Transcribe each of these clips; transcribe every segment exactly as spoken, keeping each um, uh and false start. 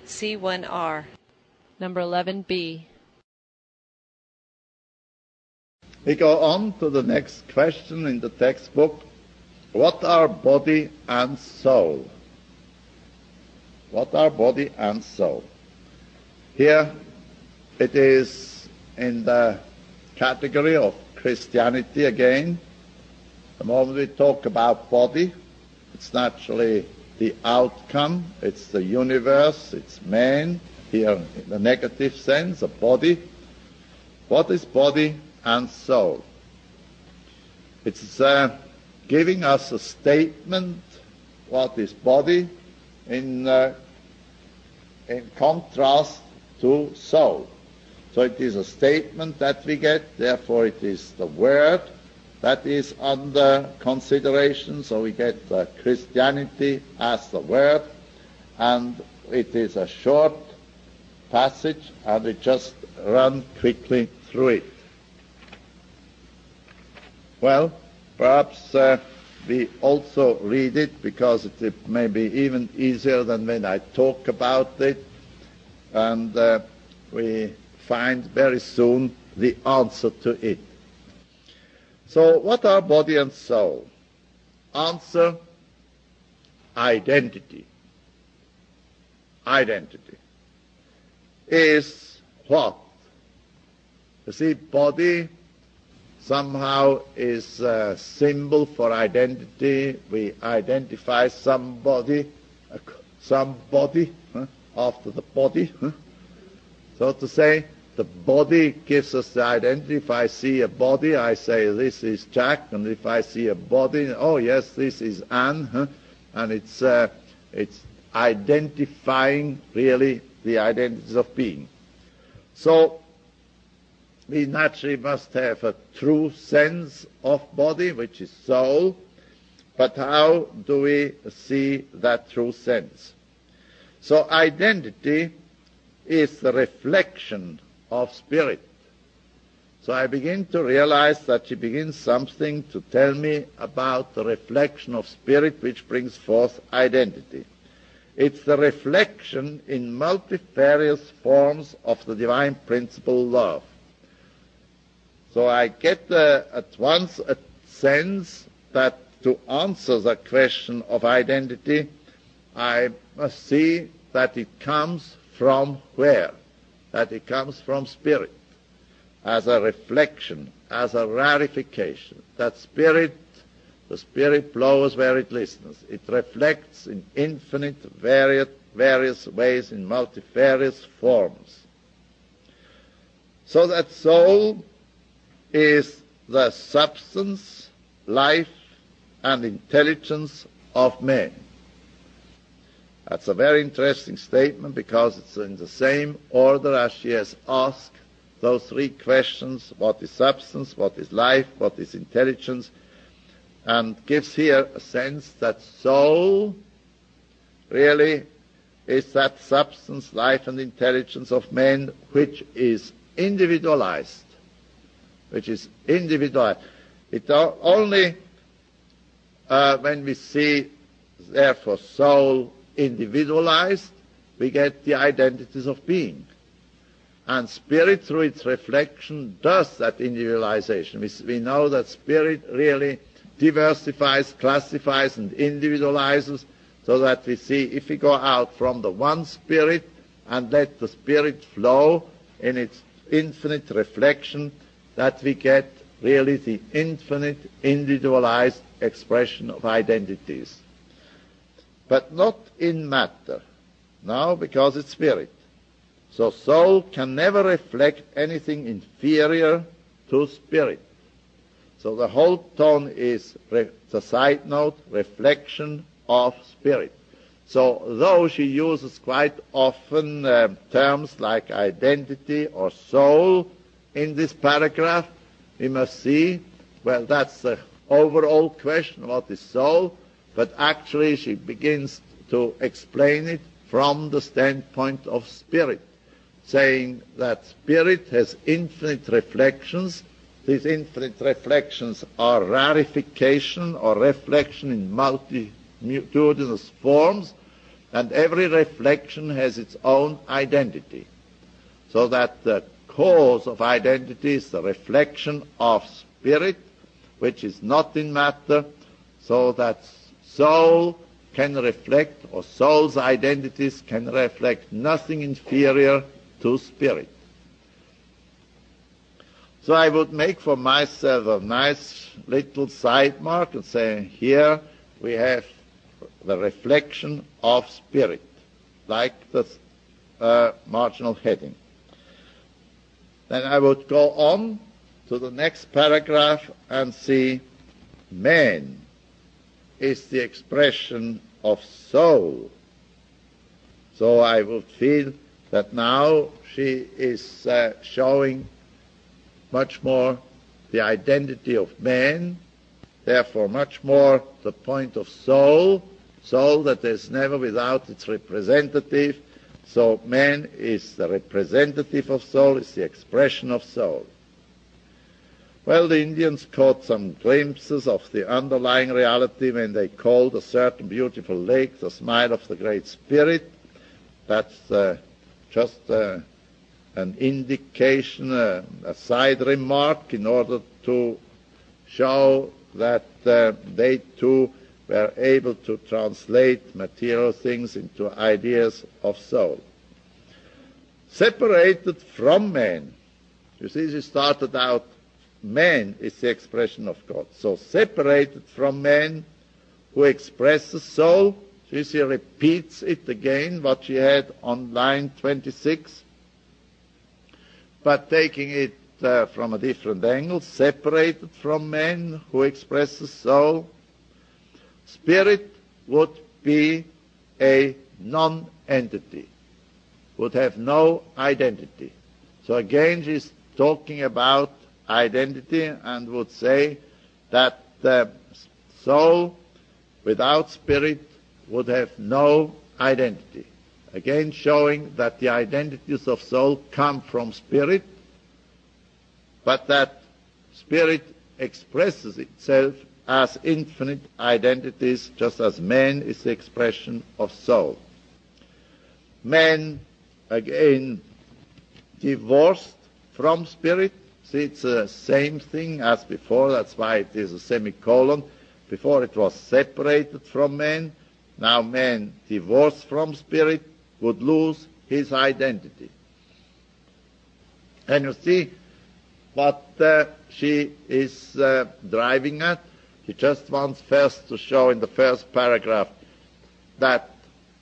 C one R. Number eleven B. We go on to the next question in the textbook. What are body and soul? What are body and soul? Here it is in the category of Christianity again. The moment we talk about body, it's naturally the outcome, it's the universe, it's man, here in the negative sense, a body. What is body and soul? It's uh, giving us a statement, what is body, in, uh, in contrast to soul. So it is a statement that we get, therefore it is the word that is under consideration. So we get uh, Christianity as the word, and it is a short passage, and we just run quickly through it. Well, perhaps uh, we also read it, because it may be even easier than when I talk about it, and uh, we find very soon the answer to it. So what are body and soul? Answer: identity. Identity is what? You see, body somehow is a symbol for identity. We identify somebody, somebody huh, after the body. Huh? So to say, the body gives us the identity. If I see a body, I say this is Jack, and if I see a body, oh yes, this is Anne, huh? And it's uh, it's identifying really the identities of being. So we naturally must have a true sense of body, which is soul, but how do we see that true sense? So identity is the reflection of spirit. So I begin to realize that she begins something to tell me about the reflection of spirit which brings forth identity. It's the reflection in multifarious forms of the divine principle love. So I get uh, at once a sense that to answer the question of identity, I must see that it comes from where? That it comes from spirit, as a reflection, as a rarification. That spirit, the spirit blows where it listens. It reflects in infinite, various, various ways, in multifarious forms. So that soul is the substance, life, and intelligence of man. That's a very interesting statement, because it's in the same order as she has asked those three questions: what is substance, what is life, what is intelligence, and gives here a sense that soul really is that substance, life, and intelligence of man which is individualized, which is individualized. It only uh, when we see, therefore, soul individualized, we get the identities of being. And spirit, through its reflection, does that individualization. We, we know that spirit really diversifies, classifies, and individualizes, so that we see, if we go out from the one spirit and let the spirit flow in its infinite reflection, that we get really the infinite individualized expression of identities. But not in matter, no, because it's spirit. So soul can never reflect anything inferior to spirit. So the whole tone is re- the side note, reflection of spirit. So though she uses quite often uh, terms like identity or soul in this paragraph, we must see, well, that's the overall question, what is soul? But actually she begins to explain it from the standpoint of spirit, saying that spirit has infinite reflections. These infinite reflections are rarification or reflection in multitudinous forms, And every reflection has its own identity. So that the cause of identity is the reflection of spirit, which is not in matter, so that soul can reflect, or soul's identities can reflect nothing inferior to spirit. So I would make for myself a nice little side mark and say, here we have the reflection of spirit, like the uh, marginal heading. Then I would go on to the next paragraph and see man is the expression of soul. So I would feel that now she is uh, showing much more the identity of man, therefore much more the point of soul, soul that is never without its representative. So man is the representative of soul, is the expression of soul. Well, the Indians caught some glimpses of the underlying reality when they called a certain beautiful lake the smile of the Great Spirit. That's uh, just uh, an indication, uh, a side remark in order to show that uh, they too were able to translate material things into ideas of soul. Separated from man. You see, she started out, man is the expression of God. So separated from man who expresses soul. See, she repeats it again, what she had on line twenty-six, but taking it uh, from a different angle, separated from man who expresses soul. Spirit would be a non-entity, would have no identity. So again, she's talking about identity and would say that the soul without spirit would have no identity. Again, showing that the identities of soul come from spirit, but that spirit expresses itself as infinite identities, just as man is the expression of soul. Man, again, divorced from spirit. See, it's the same thing as before. That's why it is a semicolon. Before it was separated from man. Now man, divorced from spirit, would lose his identity. And you see what uh, she is uh, driving at. She just wants first to show in the first paragraph that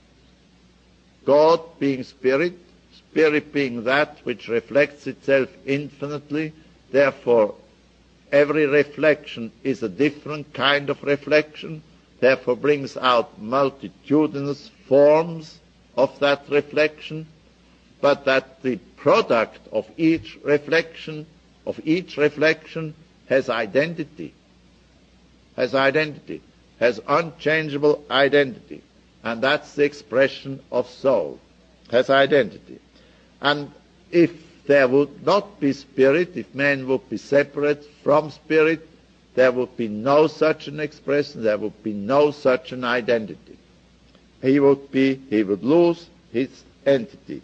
God being spirit, spirit being that which reflects itself infinitely, therefore every reflection is a different kind of reflection, therefore brings out multitudinous forms of that reflection, but that the product of each reflection, of each reflection has identity, has identity, has unchangeable identity, and that's the expression of soul, has identity. And if there would not be spirit, if man would be separate from spirit, there would be no such an expression, there would be no such an identity. He would be, he would lose his entity.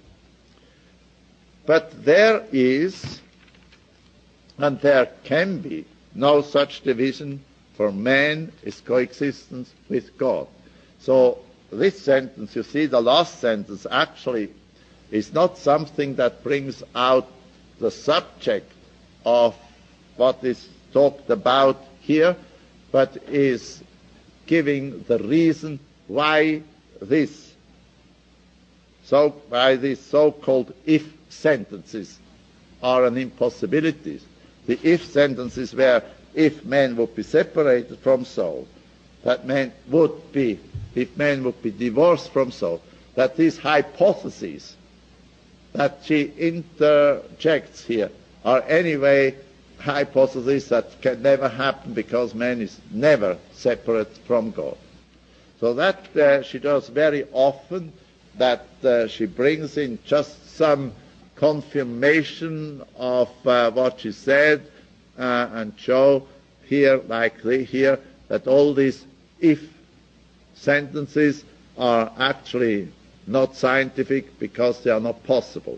But there is, and there can be, no such division, for man is coexistence with God. So this sentence, you see, the last sentence actually is not something that brings out the subject of what is talked about here, but is giving the reason why this, so why these so-called if sentences are an impossibility. The if sentences where if man would be separated from soul, that man would be, if man would be divorced from soul, that these hypotheses that she interjects here are anyway hypotheses that can never happen because man is never separate from God. So that uh, she does very often, that uh, she brings in just some confirmation of uh, what she said uh, and show here, like here, that all these if sentences are actually not scientific because they are not possible.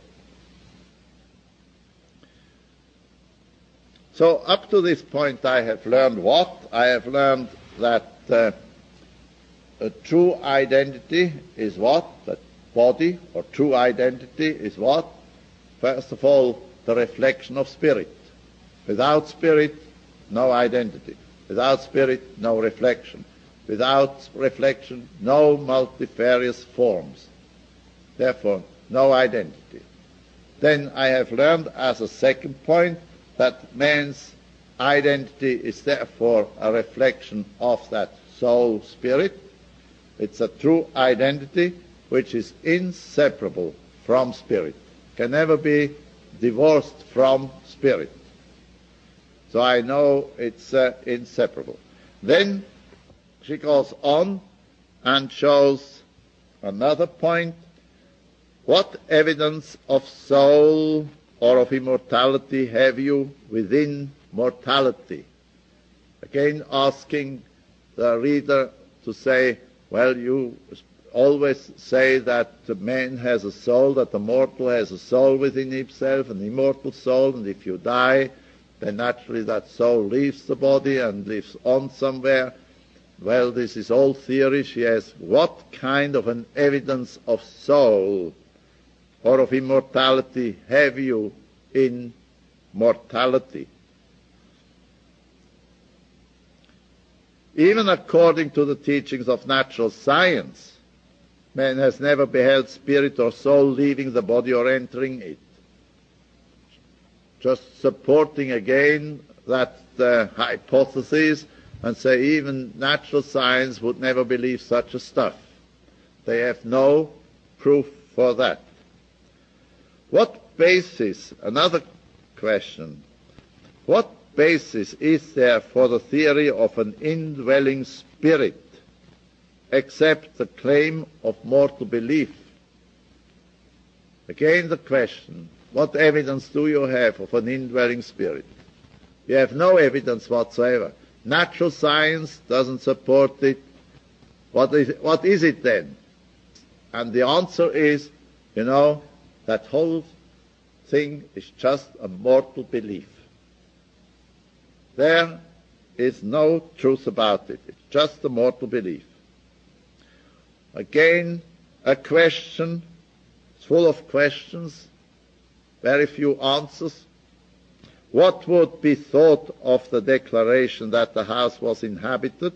So up to this point I have learned what? I have learned that uh, a true identity is what? That body or true identity is what? First of all, the reflection of spirit. Without spirit, no identity. Without spirit, no reflection. Without reflection, no multifarious forms. Therefore, no identity. Then I have learned as a second point that man's identity is therefore a reflection of that soul spirit. It's a true identity which is inseparable from spirit, can never be divorced from spirit. So I know it's uh, inseparable. Then she goes on and shows another point. What evidence of soul or of immortality have you within mortality? Again asking the reader to say, well, you always say that the man has a soul, that the mortal has a soul within himself, an immortal soul, and if you die, then naturally that soul leaves the body and lives on somewhere. Well, this is all theory. She asks, what kind of an evidence of soul or of immortality have you in mortality? Even according to the teachings of natural science, man has never beheld spirit or soul leaving the body or entering it. Just supporting again that uh, hypothesis and say even natural science would never believe such a stuff. They have no proof for that. What basis, another question, what basis is there for the theory of an indwelling spirit except the claim of mortal belief? Again the question, what evidence do you have of an indwelling spirit? You have no evidence whatsoever. Natural science doesn't support it. What is, what is it then? And the answer is, you know, that whole thing is just a mortal belief. There is no truth about it. It's just a mortal belief. Again, a question, it's full of questions, very few answers. What would be thought of the declaration that the house was inhabited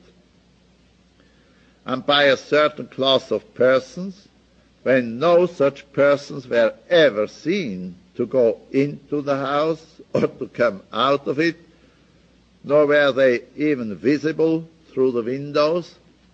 and by a certain class of persons when no such persons were ever seen to go into the house or to come out of it, nor were they even visible through the windows?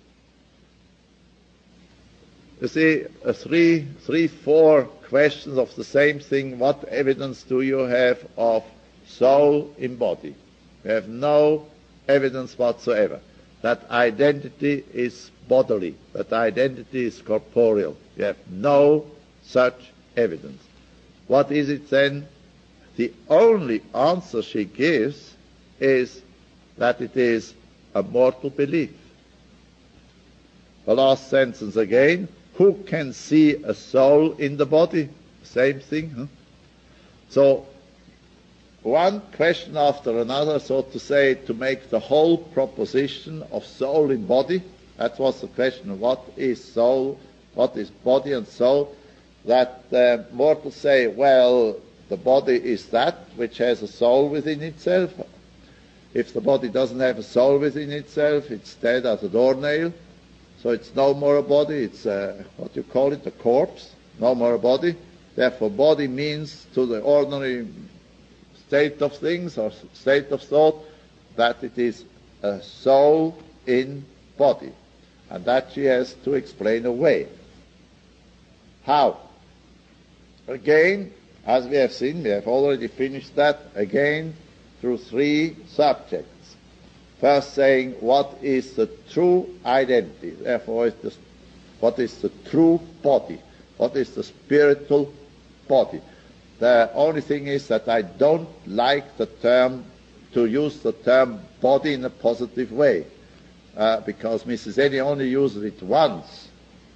You see, uh, three, three, four questions of the same thing. What evidence do you have of soul in body? We have no evidence whatsoever. That identity is bodily, that identity is corporeal. We have no such evidence. What is it then? The only answer she gives is that it is a mortal belief. The last sentence again, who can see a soul in the body? Same thing, huh? So, one question after another, so to say, to make the whole proposition of soul in body. That was the question, what is soul, what is body and soul? That uh, mortals say, well, the body is that which has a soul within itself. If the body doesn't have a soul within itself, it's dead as a doornail. So it's no more a body, it's a, what you call it, a corpse, no more a body. Therefore, body means to the ordinary state of things or state of thought that it is a soul in body. And that she has to explain away. How? Again, as we have seen, we have already finished that, again, through three subjects. First saying, what is the true identity? Therefore, it's the, what is the true body? What is the spiritual body? The only thing is that I don't like the term, to use the term body in a positive way, uh, because Missus Eddy only uses it once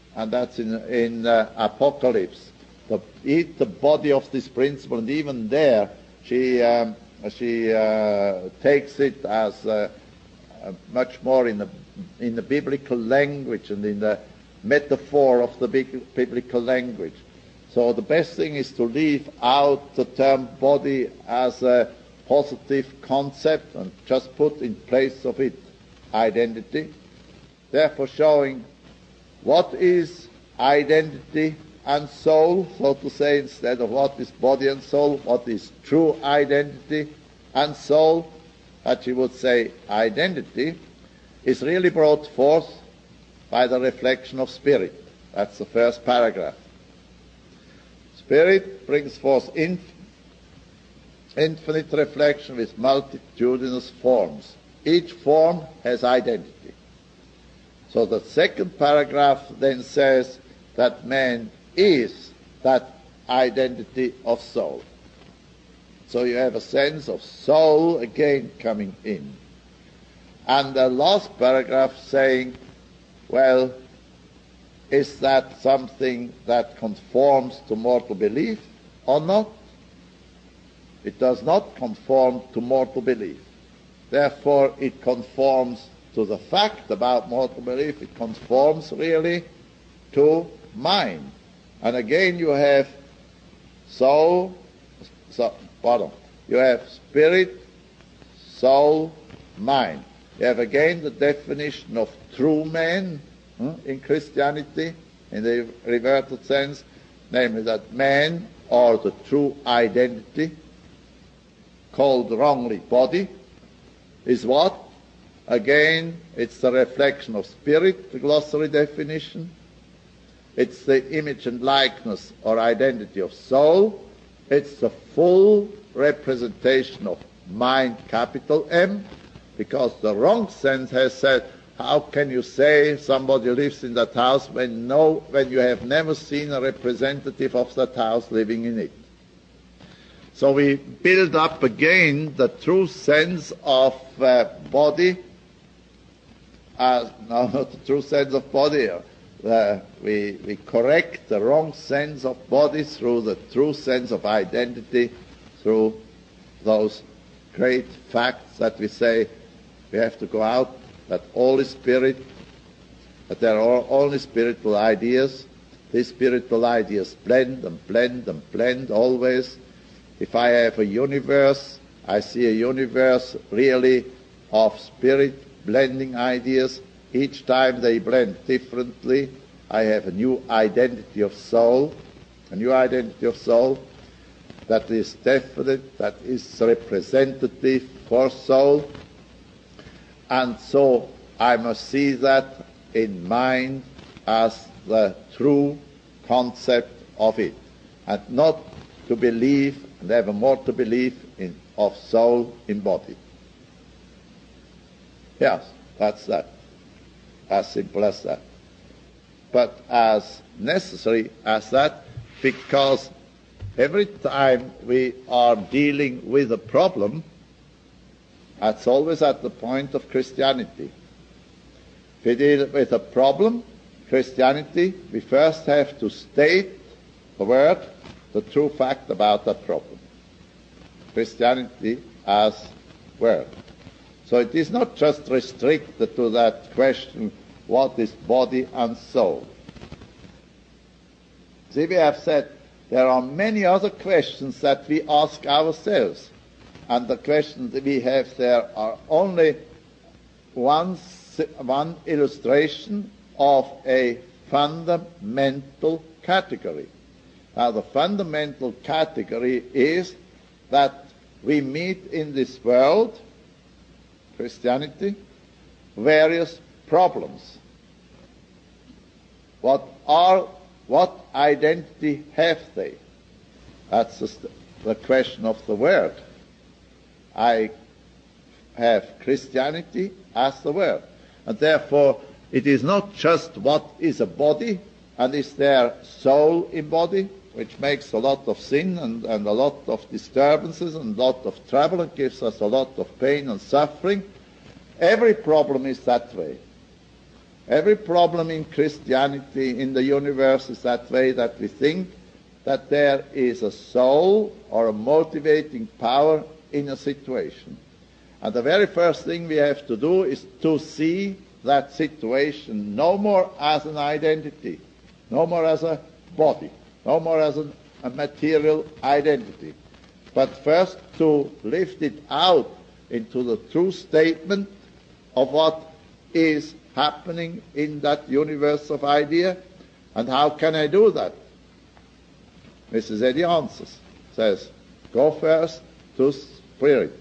and that's in, in uh, Apocalypse. The, eat the body of this principle, and even there she um, she uh, takes it as uh, uh, much more in the in the biblical language and in the metaphor of the big, biblical language. So the best thing is to leave out the term body as a positive concept and just put in place of it identity, therefore showing what is identity and soul, so to say, instead of what is body and soul, what is true identity and soul, that you would say identity is really brought forth by the reflection of spirit. That's the first paragraph. Spirit brings forth inf- infinite reflection with multitudinous forms. Each form has identity. So the second paragraph then says that man is that identity of soul. So you have a sense of soul again coming in. And the last paragraph saying, well, is that something that conforms to mortal belief or not? It does not conform to mortal belief. Therefore, it conforms to the fact about mortal belief. It conforms really to mind. And again, you have soul, so, pardon, you have spirit, soul, mind. You have again the definition of true man hmm, in Christianity, in the reverted sense, namely that man, or the true identity, called wrongly body, is what? Again, it's the reflection of spirit, the glossary definition. It's the image and likeness or identity of soul. It's the full representation of mind, capital M, because the wrong sense has said, how can you say somebody lives in that house when no, when you have never seen a representative of that house living in it? So we build up again the true sense of uh, body, uh, no, not the true sense of body. Uh, we, we correct the wrong sense of body through the true sense of identity, through those great facts that we say we have to go out, that all is spirit, that there are only spiritual ideas. These spiritual ideas blend and blend and blend always. If I have a universe, I see a universe really of spirit blending ideas. Each time they blend differently. I have a new identity of soul, a new identity of soul that is definite, that is representative for soul. And so I must see that in mind as the true concept of it, and not to believe and ever more to believe in of soul in body. Yes, that's that. As simple as that. But as necessary as that, because every time we are dealing with a problem, that's always at the point of Christianity. If we deal with a problem, Christianity, we first have to state the word, the true fact about that problem. Christianity as word. So it is not just restricted to that question, what is body and soul? See, we have said there are many other questions that we ask ourselves, and the questions that we have there are only one, one illustration of a fundamental category. Now, the fundamental category is that we meet in this world, Christianity, various problems. What are, what identity have they? That's the, the question of the word. I have Christianity as the word. And therefore, it is not just what is a body, and is there soul in body, which makes a lot of sin and, and a lot of disturbances and a lot of trouble and gives us a lot of pain and suffering. Every problem is that way. Every problem in Christianity, in the universe, is that way, that we think that there is a soul or a motivating power in a situation. And the very first thing we have to do is to see that situation no more as an identity, no more as a body, no more as an, a material identity, but first to lift it out into the true statement of what is happening in that universe of idea. And how can I do that? Missus Eddy answers, says, go first to spirit.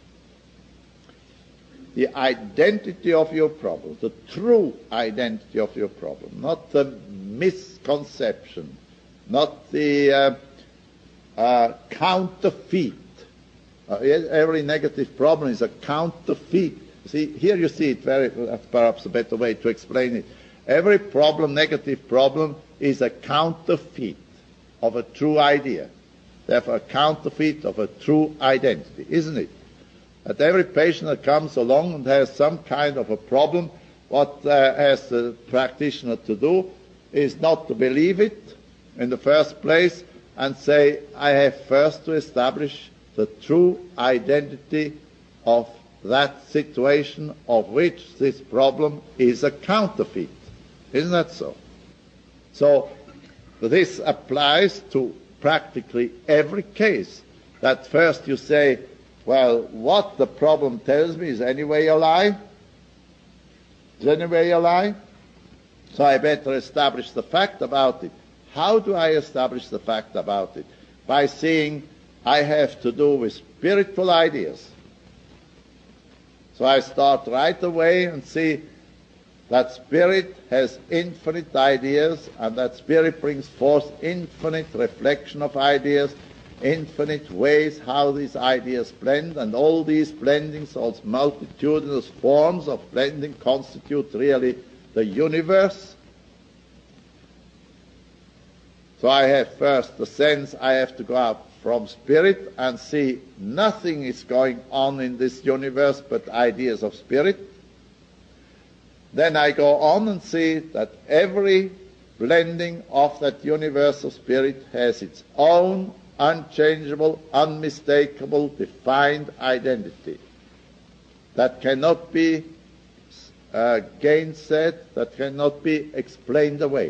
The identity of your problem, the true identity of your problem, not the misconception, not the uh, uh, counterfeit. Uh, every negative problem is a counterfeit. See, here you see it very, perhaps a better way to explain it. Every problem, negative problem, is a counterfeit of a true idea. Therefore, a counterfeit of a true identity, isn't it? That every patient that comes along and has some kind of a problem, what uh, has the practitioner to do is not to believe it in the first place and say, I have first to establish the true identity of that situation of which this problem is a counterfeit. Isn't that so? So this applies to practically every case. That first you say, well, what the problem tells me is anyway a lie. Is anyway a lie? So I better establish the fact about it. How do I establish the fact about it? By seeing I have to do with spiritual ideas. So I start right away and see that spirit has infinite ideas, and that spirit brings forth infinite reflection of ideas, infinite ways how these ideas blend, and all these blendings, those multitudinous forms of blending, constitute really the universe. So I have first the sense I have to go out from spirit and see nothing is going on in this universe but ideas of spirit. Then I go on and see that every blending of that universe of spirit has its own unchangeable, unmistakable, defined identity that cannot be uh, gainsaid, that cannot be explained away.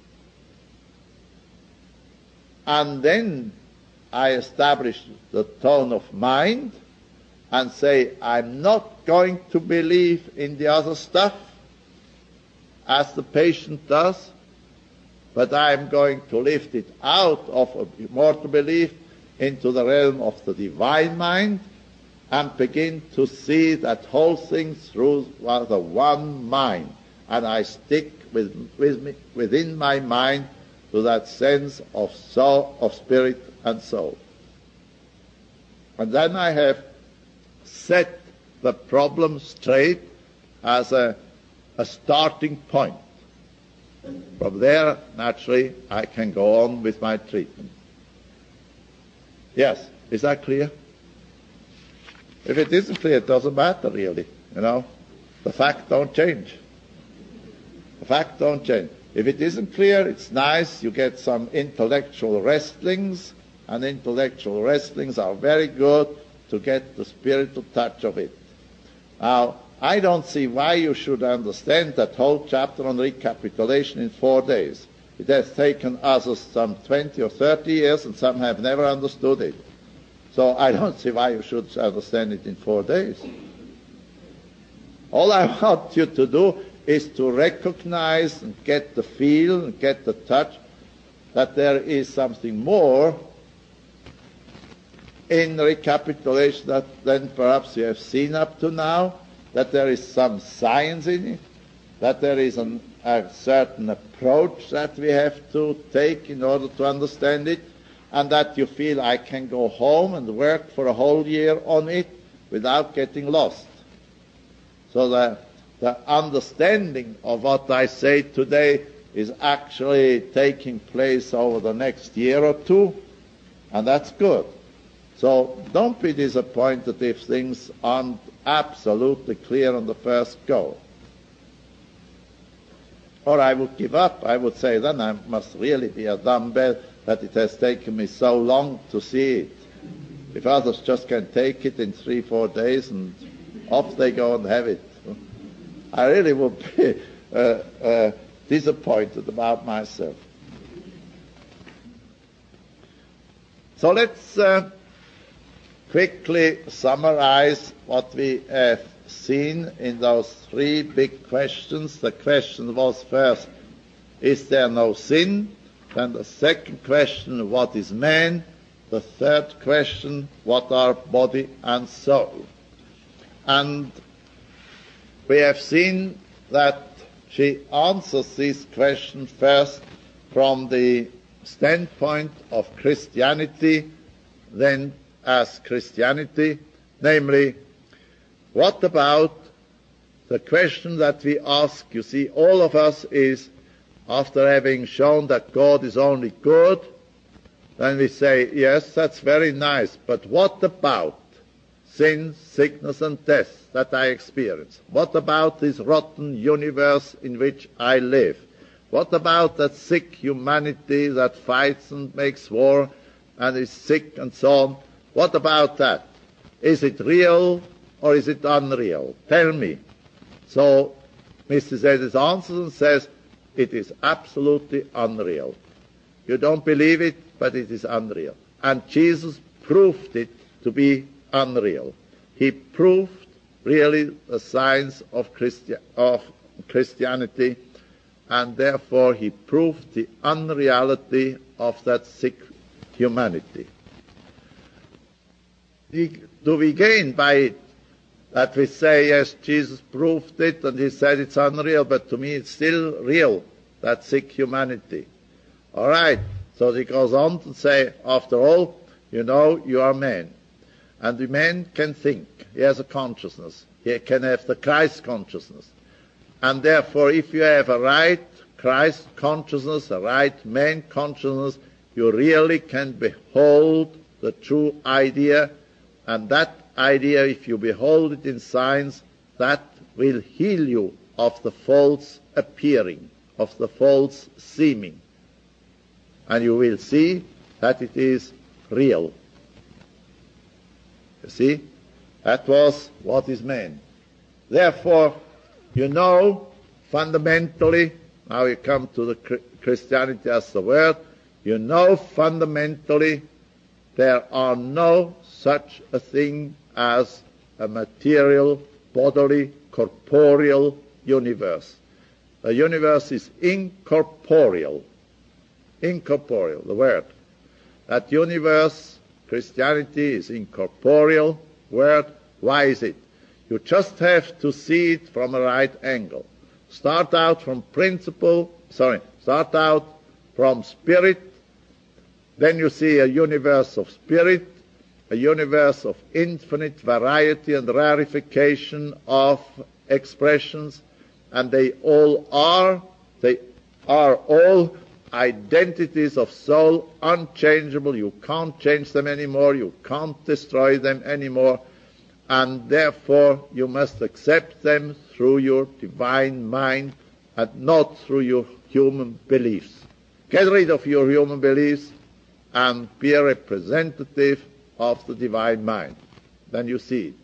And then I establish the tone of mind and say, I'm not going to believe in the other stuff as the patient does, but I'm going to lift it out of a mortal belief into the realm of the divine mind and begin to see that whole thing through the one mind. And I stick with, with me, within my mind to that sense of soul, of spirit and soul. And then I have set the problem straight as a, a starting point. From there, naturally, I can go on with my treatment. Yes, is that clear? If it isn't clear, it doesn't matter really, you know. The facts don't change. The facts don't change. If it isn't clear, it's nice, you get some intellectual wrestlings, and intellectual wrestlings are very good to get the spiritual touch of it. Now, I don't see why you should understand that whole chapter on recapitulation in four days. It has taken others some twenty or thirty years, and some have never understood it. So I don't see why you should understand it in four days. All I want you to do is to recognize and get the feel and get the touch that there is something more in recapitulation that than perhaps you have seen up to now, that there is some science in it, that there is an, a certain approach that we have to take in order to understand it, and that you feel I can go home and work for a whole year on it without getting lost. So the, the understanding of what I say today is actually taking place over the next year or two, and that's good. So don't be disappointed if things aren't absolutely clear on the first go. Or I would give up. I would say, then I must really be a dumbbell that it has taken me so long to see it. If others just can take it in three, four days and off they go and have it, I really would be uh, uh, disappointed about myself. So let's uh, quickly summarize what we have seen in those three big questions. The question was first, is there no sin? Then the second question, what is man? The third question, what are body and soul? And we have seen that she answers this question first from the standpoint of Christianity, then as Christianity, namely, what about the question that we ask, you see, all of us is, after having shown that God is only good, then we say, yes, that's very nice, but what about sin, sickness, and death that I experience? What about this rotten universe in which I live? What about that sick humanity that fights and makes war and is sick and so on? What about that? Is it real or is it unreal? Tell me. So Missus Edis answers and says, it is absolutely unreal. You don't believe it, but it is unreal. And Jesus proved it to be unreal. He proved really the signs of, Christi- of Christianity, and therefore he proved the unreality of that sick humanity. Do we gain by it that we say, yes, Jesus proved it and he said it's unreal, but to me it's still real, that sick humanity? All right, so he goes on to say, after all, you know, you are man. And the man can think. He has a consciousness. He can have the Christ consciousness. And therefore, if you have a right Christ consciousness, a right man consciousness, you really can behold the true idea. And that idea, if you behold it in science, that will heal you of the false appearing, of the false seeming. And you will see that it is real. You see? That was what is man. Therefore, you know, fundamentally, now you come to the Christianity as the word, you know fundamentally there are no such a thing as a material, bodily, corporeal universe. The universe is incorporeal. Incorporeal, the word. That universe, Christianity, is incorporeal word. Why is it? You just have to see it from a right angle. Start out from principle, sorry, start out from spirit, then you see a universe of spirit, a universe of infinite variety and rarification of expressions, and they all are, they are all identities of soul, unchangeable. You can't change them anymore, you can't destroy them anymore, and therefore you must accept them through your divine mind and not through your human beliefs. Get rid of your human beliefs and be a representative of the divine mind. Then you see it.